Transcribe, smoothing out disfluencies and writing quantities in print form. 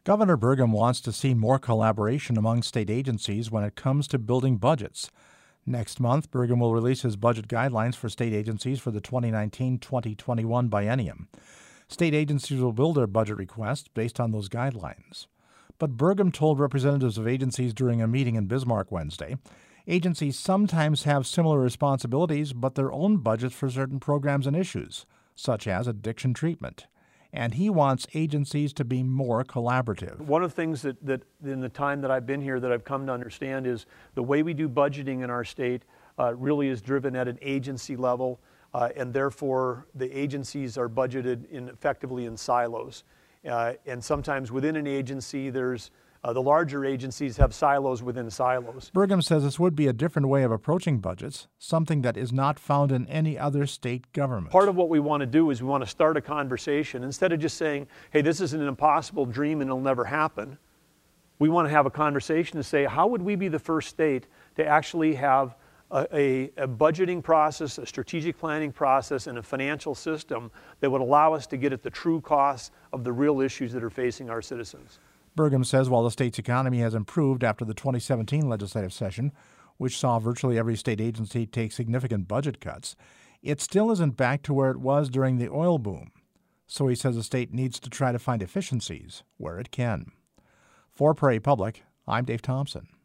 Governor Burgum wants to see more collaboration among state agencies when it comes to building budgets. Next month, Burgum will release his budget guidelines for state agencies for the 2019-2021 biennium. State agencies will build their budget requests based on those guidelines. But Burgum told representatives of agencies during a meeting in Bismarck Wednesday, agencies sometimes have similar responsibilities but their own budgets for certain programs and issues, such as addiction treatment. And he wants agencies to be more collaborative. One of the things that in the time that I've been here that I've come to understand is the way we do budgeting in our state really is driven at an agency level, and therefore the agencies are budgeted effectively in silos. And sometimes within an agency there's the larger agencies have silos within silos. Burgum says this would be a different way of approaching budgets, something that is not found in any other state government. Part of what we want to do is we want to start a conversation. Instead of just saying, hey, this is an impossible dream and it'll never happen, we want to have a conversation to say, how would we be the first state to actually have a budgeting process, a strategic planning process, and a financial system that would allow us to get at the true costs of the real issues that are facing our citizens. Burgum says while the state's economy has improved after the 2017 legislative session, which saw virtually every state agency take significant budget cuts, it still isn't back to where it was during the oil boom. So he says the state needs to try to find efficiencies where it can. For Prairie Public, I'm Dave Thompson.